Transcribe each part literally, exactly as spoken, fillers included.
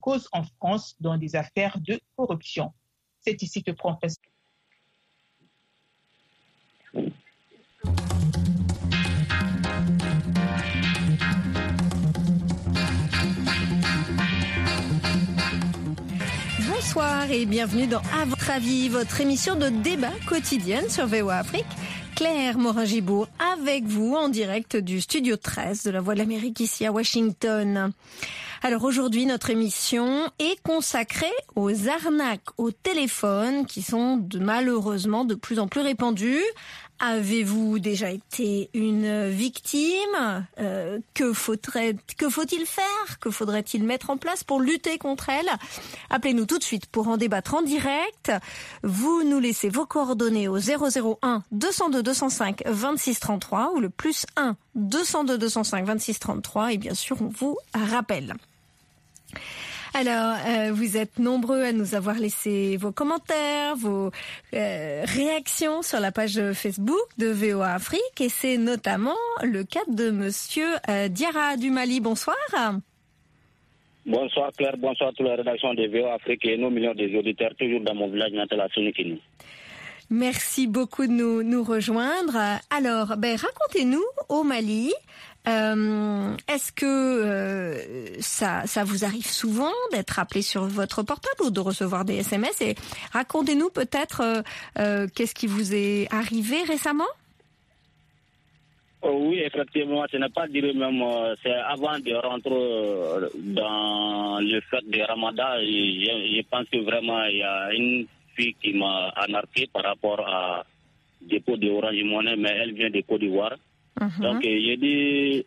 cause en France dans des affaires de corruption. C'est ici que prend fin. Bonsoir et bienvenue dans À votre avis, votre émission de débat quotidienne sur V O A Afrique. Claire Morin-Gibault avec vous en direct du studio treize de la Voix de l'Amérique ici à Washington. Alors aujourd'hui, notre émission est consacrée aux arnaques au téléphone qui sont de, malheureusement de plus en plus répandues. Avez-vous déjà été une victime ? euh, que, faudrait, que faut-il faire ? Que faudrait-il mettre en place pour lutter contre elle ? Appelez-nous tout de suite pour en débattre en direct. Vous nous laissez vos coordonnées au zéro zéro un deux zéro deux deux zéro cinq vingt-six trente-trois ou le plus un deux zéro deux deux zéro cinq vingt-six trente-trois et bien sûr on vous rappelle. Alors, euh, vous êtes nombreux à nous avoir laissé vos commentaires, vos euh, réactions sur la page Facebook de V O A Afrique et c'est notamment le cas de Monsieur euh, Diarra du Mali. Bonsoir. Bonsoir Claire, bonsoir à toute la rédaction de V O A Afrique et nos millions des auditeurs toujours dans mon village natal à Sonikini. Merci beaucoup de nous, nous rejoindre. Alors, ben, racontez-nous au Mali. Euh, est-ce que euh, ça, ça vous arrive souvent d'être appelé sur votre portable ou de recevoir des S M S ? Et racontez-nous peut-être euh, euh, qu'est-ce qui vous est arrivé récemment ? Oh oui, effectivement, ce n'est pas dire même, euh, c'est avant de rentrer euh, dans le fête de Ramadan, je, je pense que vraiment il y a une fille qui m'a anarqué par rapport à dépôt de Orange Money, mais elle vient de Côte d'Ivoire. Uh-huh. Donc, j'ai dit,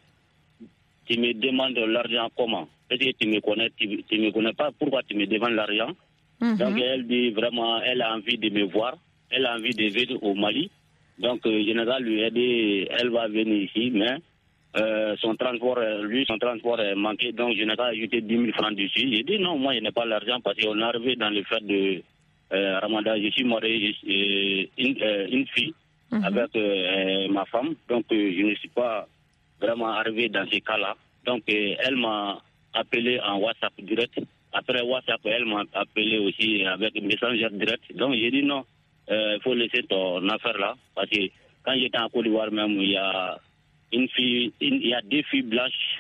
tu me demandes l'argent comment ? Est-ce que tu me connais, tu ne me connais pas, pourquoi tu me demandes l'argent ? Uh-huh. Donc, elle dit vraiment, elle a envie de me voir, elle a envie de venir au Mali. Donc, euh, général lui a dit, elle va venir ici, mais euh, son transport, lui, son transport est manqué. Donc, général a ajouté dix mille francs dessus. J'ai dit, non, moi, je n'ai pas l'argent parce qu'on est arrivé dans le fait de euh, Ramadan. Je suis marié, euh, une, euh, une fille. Mmh. Avec euh, ma femme, donc euh, je ne suis pas vraiment arrivé dans ces cas-là. Donc euh, elle m'a appelé en WhatsApp direct. Après WhatsApp, elle m'a appelé aussi avec Messenger direct. Donc j'ai dit non, il euh, faut laisser ton affaire là. Parce que quand j'étais en Côte d'Ivoire même, il y a une fille, une, il y a deux filles blanches.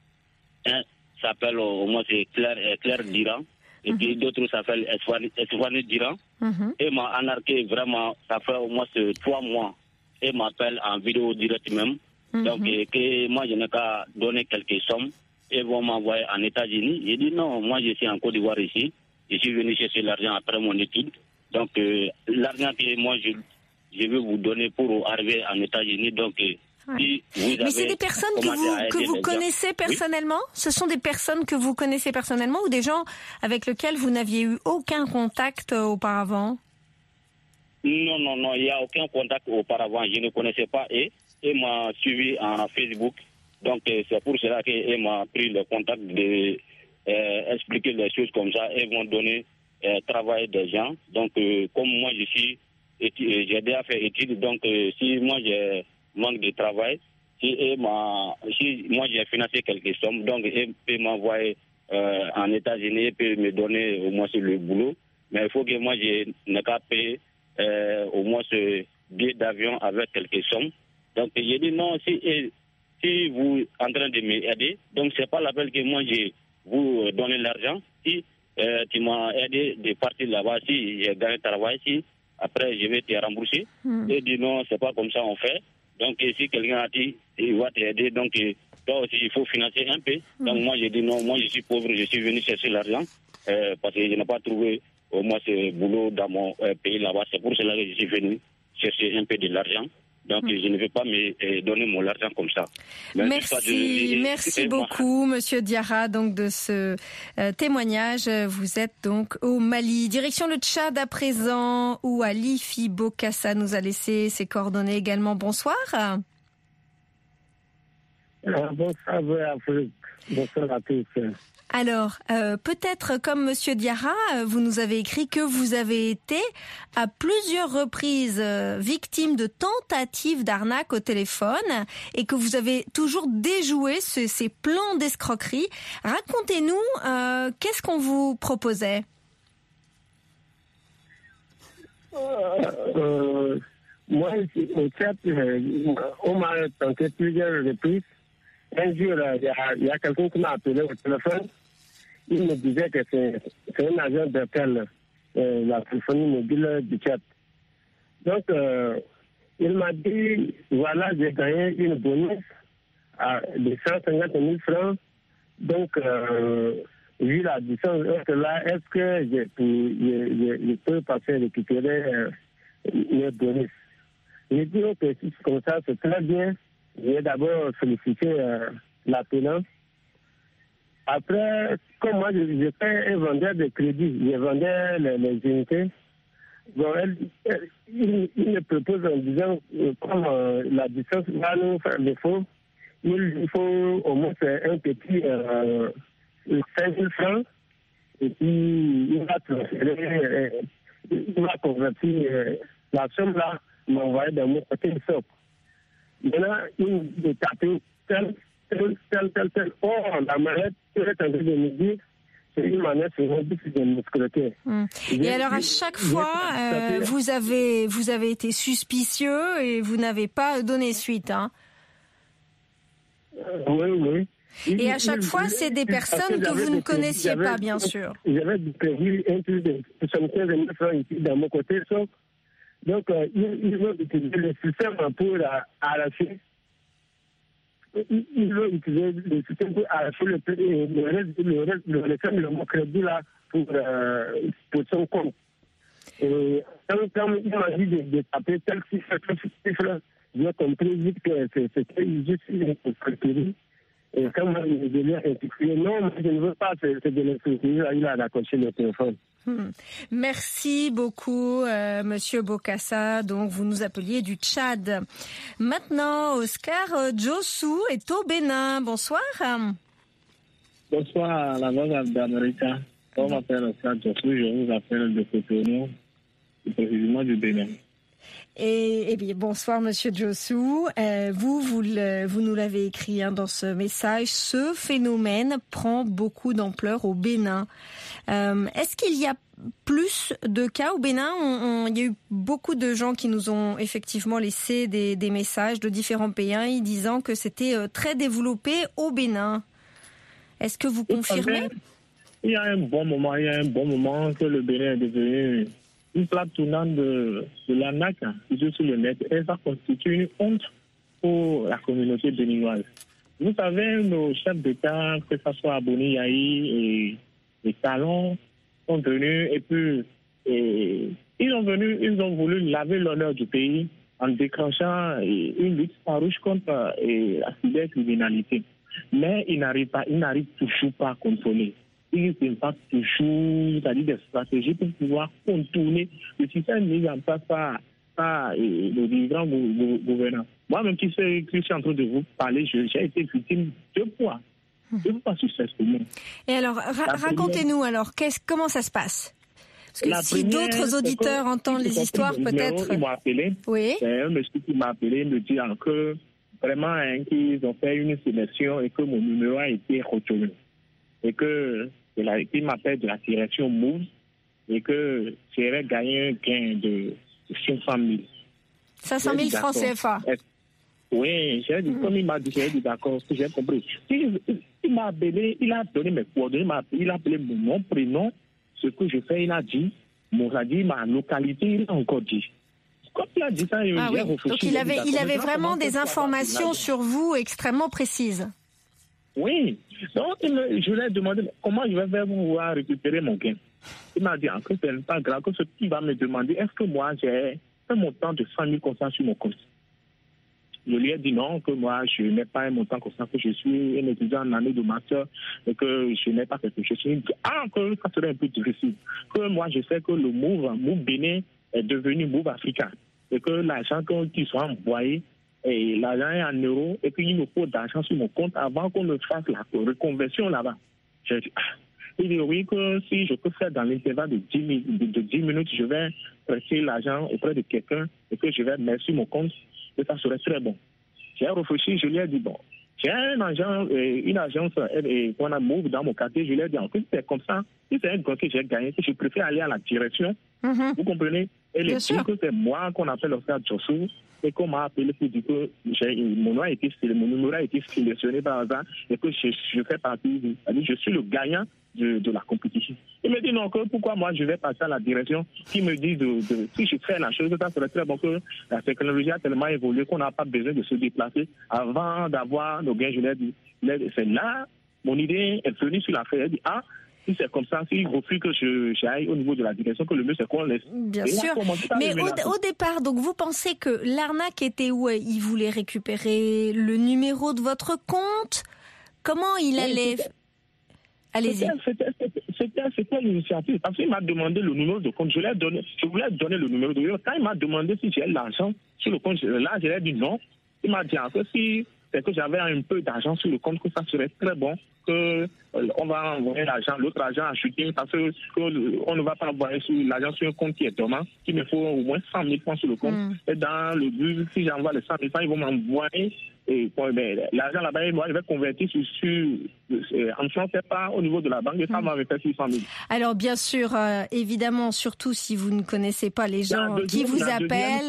Un s'appelle au moins c'est Claire, Claire Diran. Et puis mm-hmm. d'autres s'appellent Eswani Diran. Mm-hmm. Et m'a anarqué vraiment, ça fait au moins trois mois. Et m'appelle en vidéo direct même. Mm-hmm. Donc, et que moi, je n'ai qu'à donner quelques sommes. Et vont m'envoyer en États-Unis. J'ai dit non, moi, je suis en Côte d'Ivoire ici. Je suis venu chercher l'argent après mon étude. Donc, euh, l'argent que moi, je, je veux vous donner pour arriver en États-Unis. Donc, euh, Ouais. Si mais c'est des personnes que vous, que vous connaissez gens. personnellement ? Oui. Ce sont des personnes que vous connaissez personnellement ou des gens avec lesquels vous n'aviez eu aucun contact auparavant ? Non, non, non, il n'y a aucun contact auparavant. Je ne connaissais pas et elle m'a suivi en Facebook. Donc c'est pour cela qu'elle m'a pris le contact de euh, expliquer les choses comme ça. Elles vont donner euh, travail des gens. Donc euh, comme moi je suis, j'ai déjà fait études, donc euh, si moi j'ai manque de travail, si, et ma, si moi j'ai financé quelques sommes, donc elle peut m'envoyer euh, en États-Unis, elle peut me donner au moins le boulot, mais il faut que moi je n'ai qu'à payer euh, au moins ce billet d'avion avec quelques sommes. Donc j'ai dit non, si, et, si vous êtes en train de m'aider, donc c'est pas la peine que moi je vous donne l'argent. Si euh, tu m'as aidé de partir là-bas, si j'ai gagné travail, si après je vais te rembourser. Mm. Et dit non, c'est pas comme ça on fait. Donc, si quelqu'un a dit, il va t'aider, donc toi aussi, il faut financer un peu. Mmh. Donc, moi, j'ai dit non, moi, je suis pauvre, je suis venu chercher l'argent euh, parce que je n'ai pas trouvé au moins ce boulot dans mon euh, pays là-bas. C'est pour cela que je suis venu chercher un peu de l'argent. Donc, mmh. je ne vais pas me euh, donner mon argent comme ça. Mais merci, de... merci beaucoup, Monsieur Diarra, donc de ce euh, témoignage. Vous êtes donc au Mali. Direction le Tchad à présent, où Alifi Bokassa nous a laissé ses coordonnées également. Bonsoir. Alors, bonsoir, Afrique. Bonsoir à tous. Alors, euh, peut-être comme Monsieur Diarra, vous nous avez écrit que vous avez été à plusieurs reprises euh, victime de tentatives d'arnaque au téléphone et que vous avez toujours déjoué ce, ces plans d'escroquerie. Racontez-nous, euh, qu'est-ce qu'on vous proposait? euh, euh, Moi, au fait, euh, on m'a tenté plusieurs reprises. Un jour, il y a, y a quelqu'un qui m'a appelé au téléphone. Il me disait que c'est, c'est un agent d'hôtel, euh, la téléphonie mobile du Tchad. Donc, euh, il m'a dit, voilà, j'ai gagné une bonus à, de cent cinquante mille francs. Donc, euh, vu la distance là, est-ce que je, je, je, je peux passer récupérer euh, mes bonus? J'ai dit, ok, si c'est comme ça, c'est très bien. J'ai d'abord félicité euh, l'appelant. Après, comme moi, j'étais un vendeur de crédit, je vendais les, les unités. Bon, elle, elle, il, il me propose en disant, euh, comme euh, la distance va nous faire défaut, il, il faut au moins faire un petit euh, cinq mille francs, et puis il va transférer, euh, il va convertir euh, la somme là, m'envoyer dans mon côté de somme. Maintenant, il me tapé tel, tel, tel, tel, tel. Or, la manette, il est en train de me dire, c'est une manette sur mon but de m'escroquer. Hum. Et alors, à chaque fois, euh, vous avez, vous avez été suspicieux et vous n'avez pas donné suite, hein? Euh, oui, oui. Et il, à chaque il, fois, il, c'est des personnes que vous ne connaissiez pas, bien sûr. J'avais prévu un plus de soixante-quinze mille francs ici dans mon côté, sauf. Donc, euh, ils, ils veulent utiliser le système pour euh, arracher. Ils, ils veulent utiliser le système pour arracher le, le reste, le reste, le reste de mon crédit là pour, euh, pour son compte. Et quand, quand il m'a dit de, de taper tel chiffre, tel chiffre, j'ai compris vite que c'était juste une escroquerie. Et quand moi, je l'ai intitulé, non, moi, je ne veux pas, c'est, c'est de l'escroquerie, il a raccroché le téléphone. Hmm. Merci beaucoup, euh, Monsieur Bokassa. Donc, vous nous appeliez du Tchad. Maintenant, Oscar euh, Djossou est au Bénin. Bonsoir. Bonsoir, la voix d'Amérique. On m'appelle Oscar Djossou, je vous appelle de Cotonou, précisément du Bénin. Et, et bien, bonsoir, Monsieur Djossou. Euh, vous, vous, le, vous nous l'avez écrit hein, dans ce message. Ce phénomène prend beaucoup d'ampleur au Bénin. Euh, est-ce qu'il y a plus de cas au Bénin? on, on, Il y a eu beaucoup de gens qui nous ont effectivement laissé des, des messages de différents pays disant que c'était euh, très développé au Bénin. Est-ce que vous confirmez? Il y a un bon moment, il y a un bon moment que le Bénin est devenu une plaque tournante de, de l'arnaque sur le net, et ça constitue une honte pour la communauté béninoise. Vous savez, nos chefs d'État, que ce soit Boni Yahi et les Talons, sont venus et puis et, ils ont venu, ils ont voulu laver l'honneur du pays en déclenchant et, une lutte farouche contre et, la cybercriminalité. Mais ils n'arrivent pas, ils n'arrivent toujours pas à contrôler. Ils n'ont pas toujours, c'est-à-dire des stratégies pour pouvoir contourner le système mis en place par, par et, le dirigeant gouvernant. Moi-même qui suis, qui suis en train de vous parler, j'ai été victime deux fois. Deux fois successivement. Et alors, ra- racontez-nous alors, qu'est-ce, comment ça se passe? Parce que la si première, d'autres auditeurs entendent les histoires, peut-être... Ils m'ont appelé. Oui. C'est un monsieur qui m'a appelé me disant que vraiment, hein, qu'ils ont fait une sélection et que mon numéro a été retenu. Et que il m'appelle de la direction Move et que j'aurais gagné un gain de cinq cent mille. cinq cent mille francs C F A. Oui, j'ai dit, mmh. comme il m'a dit, j'ai dit d'accord, j'ai compris. Il, il, il m'a appelé, il a donné mes coordonnées, il a appelé mon nom, prénom, ce que je fais, il a dit, mon a dit, ma localité, il a encore dit. Quand il a dit ça, il ah oui. Donc il avait, il avait vraiment des informations sur vous extrêmement précises. Oui, donc je lui ai demandé comment je vais faire pour pouvoir récupérer mon gain. Il m'a dit que ce n'est pas grave, que ce qu'il va me demander, est-ce que moi j'ai un montant de cent mille comme ça sur mon compte? Je lui ai dit non, que moi je n'ai pas un montant comme ça, que je suis un étudiant en année de master et que je n'ai pas quelque chose. Il me dit ah, que ça serait un peu difficile. Que moi je sais que le Move, Move Bénin est devenu Move Africa et que l'argent qu'ils sont envoyés, et l'argent est en euros et puis il me faut d'argent sur mon compte avant qu'on me fasse la reconversion là-bas. J'ai dit, ah. Il dit oui, que si je peux faire dans l'intervalle de dix minutes, je vais prêter l'argent auprès de quelqu'un et que je vais mettre sur mon compte, et ça serait très bon. J'ai réfléchi, je lui ai dit, bon, j'ai un agent, une agence qu'on a move dans mon quartier, je lui ai dit, en fait, c'est comme ça, si c'est un gars que j'ai gagné, je préfère aller à la direction, mm-hmm. Vous comprenez? Et les dit que c'est moi qu'on appelle Oscar Jossou, et qu'on m'a appelé pour dire que mon nom a été, mon numéro a été sélectionné par hasard et que je, je fais partie, je suis le gagnant de, de la compétition. Il me dit non, que pourquoi moi je vais passer à la direction qui me dit de, de si je fais la chose, ça serait très bon que la technologie a tellement évolué qu'on n'a pas besoin de se déplacer avant d'avoir nos gains. Je l'ai dit, c'est là, mon idée est venue sur l'affaire. Elle dit, ah, si c'est comme ça, s'il refuse que je, j'aille au niveau de la direction, que le mieux c'est qu'on laisse. Bien sûr. Mais au, au départ, donc vous pensez que l'arnaque était où? Il voulait récupérer le numéro de votre compte? Comment il allait... C'était, Allez-y. C'était, c'était, c'était, c'était l'initiative. Parce qu'il m'a demandé le numéro de compte. Je lui ai donné, je voulais donner le numéro de compte. Quand il m'a demandé si j'ai l'argent sur le compte, là, je lui ai dit non. Il m'a dit que si c'est que j'avais un peu d'argent sur le compte, que ça serait très bon, que euh, on va envoyer l'argent, l'autre argent à chuter, parce que, que on ne va pas envoyer sur l'argent sur un compte qui est dormant, qu'il me faut au moins cent mille francs sur le compte. Mm. Et dans le but, si j'envoie les cent mille francs, ils vont m'envoyer. Et bon, ben, l'argent là-bas, moi, je vais convertir sur, sur en francs, c'est pas au niveau de la banque, et ça m'a fait six cent mille. Alors, bien sûr, euh, évidemment, surtout si vous ne connaissez pas les gens qui vous appellent.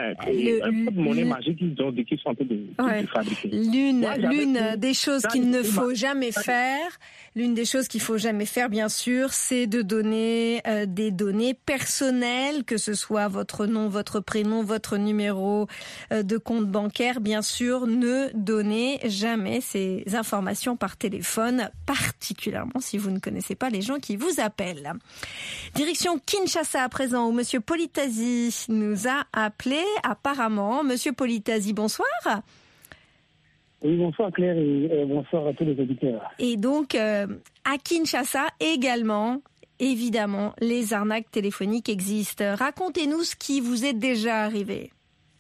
Le, un peu de monnaie magique qu'ils ont, qu'ils sont en train de, ouais. de fabriquer. L'une, moi, l'une des choses qu'il ne faut jamais faire, l'une des choses qu'il faut jamais faire, bien sûr, c'est de donner euh, des données personnelles, que ce soit votre nom, votre prénom, votre numéro euh, de compte bancaire, bien sûr. Ne donnez jamais ces informations par téléphone, particulièrement si vous ne connaissez pas les gens qui vous appellent. Direction Kinshasa à présent, où Monsieur Politasi nous a appelé apparemment. Monsieur Politasi, bonsoir. Oui, bonsoir Claire et euh, bonsoir à tous les auditeurs. Et donc, euh, à Kinshasa également, évidemment, les arnaques téléphoniques existent. Racontez-nous ce qui vous est déjà arrivé.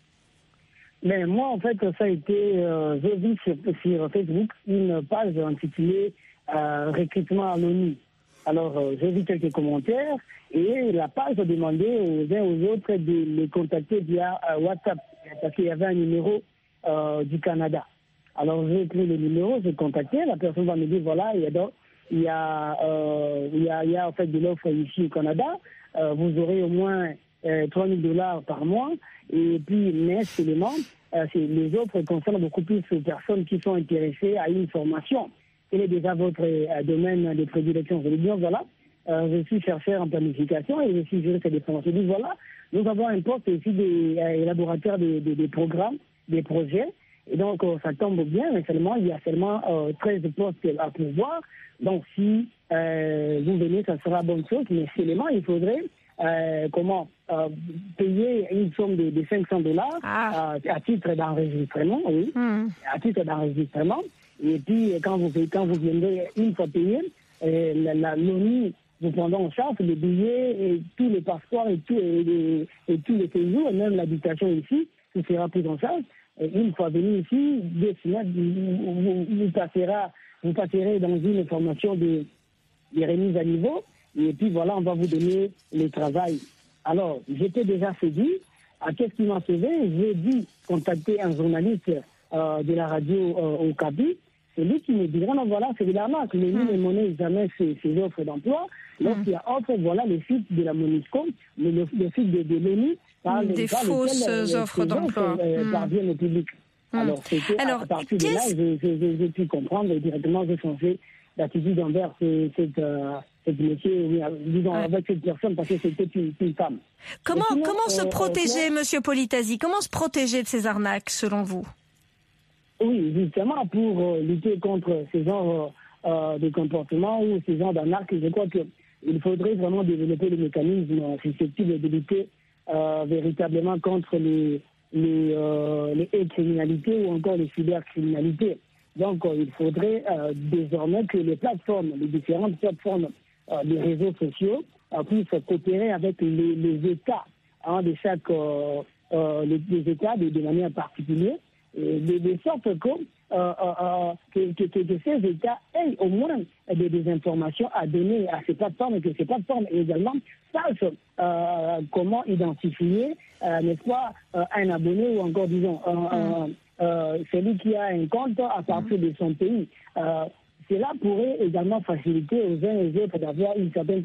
Mais moi, en fait, ça a été, euh, j'ai vu sur, sur Facebook une page intitulée euh, Recrutement anonyme. Alors, euh, j'ai vu quelques commentaires et la page a demandé aux uns aux autres de les contacter via euh, WhatsApp, parce qu'il y avait un numéro euh, du Canada. Alors, j'ai pris le numéro, j'ai contacté, la personne va me dire, voilà, il y a, donc, il y a, euh, il y a, il y a en fait de l'offre ici au Canada, euh, vous aurez au moins euh, trois mille dollars par mois. Et puis, mais seulement, euh, les offres concernent beaucoup plus les personnes qui sont intéressées à une formation. Quel est déjà votre euh, domaine de prédilection? Je veux dire, voilà, euh, je suis chercheur en planification et je suis juriste des formations. Je dis, voilà, nous avons un poste aussi des euh, élaborateurs des, des, des programmes, des projets. Et donc, euh, ça tombe bien, mais seulement, il y a seulement euh, treize postes à pourvoir. Donc, si euh, vous venez, ça sera bonne chose. Mais seulement, il faudrait... Euh, comment euh, payer une somme de, de cinq cents dollars ah. euh, à titre d'enregistrement, oui, mm. à titre d'enregistrement. Et puis quand vous quand vous viendrez une fois payé, euh, la, la l'O N U vous prendra en charge les billets et tous les passeports et, tout, et, et, et tous les séjours, et même l'habitation ici, tout sera pris en charge. Et une fois venu ici, deux semaines, vous, vous, vous, passera, vous passerez dans une formation de, de remise à niveau. Et puis voilà, on va vous donner le travail. Alors, j'étais déjà séduit. À qu'est-ce qui m'a sauvé? J'ai dû contacter un journaliste euh, de la radio euh, au Kaby. C'est lui qui me dit, non, voilà, c'est de l'arnaque. Les mines et monnaies, jamais ces, ces offres d'emploi. Lorsqu'il y a offre, voilà le site de la MONUSCO, le, le, le site de, de l'O N U. Par des par fausses lesquelles, offres d'emploi. Euh, mm. parviennent au public. Mm. Alors, c'était Alors, à partir de là, j'ai, j'ai, j'ai pu comprendre et directement, j'ai changé d'attitude envers cette... Euh, cette métier, oui, disons, ouais. avec cette personne, parce que c'était une, une femme. Comment, sinon, comment euh, se protéger, euh, Monsieur Politasi? Comment se protéger de ces arnaques, selon vous? Oui, justement, pour euh, lutter contre ces genres euh, de comportements ou ces genres d'arnaques, je crois qu'il faudrait vraiment développer le mécanisme susceptible de lutter euh, véritablement contre les, les, euh, les criminalités ou encore les cybercriminalités. Donc, euh, il faudrait euh, désormais que les plateformes, les différentes plateformes euh, des réseaux sociaux euh, puissent coopérer avec les, les États hein, de chaque euh, euh, les, les États de, de manière particulière de, de sorte que, euh, euh, que, que, que ces États aient au moins des, des informations à donner à ces plateformes et que ces plateformes également sachent euh, comment identifier, euh, n'est-ce pas, euh, un abonné ou encore, disons, euh, mm. euh, celui qui a un compte à partir mm. de son pays. Euh, cela pourrait également faciliter aux uns et aux autres d'avoir une certaine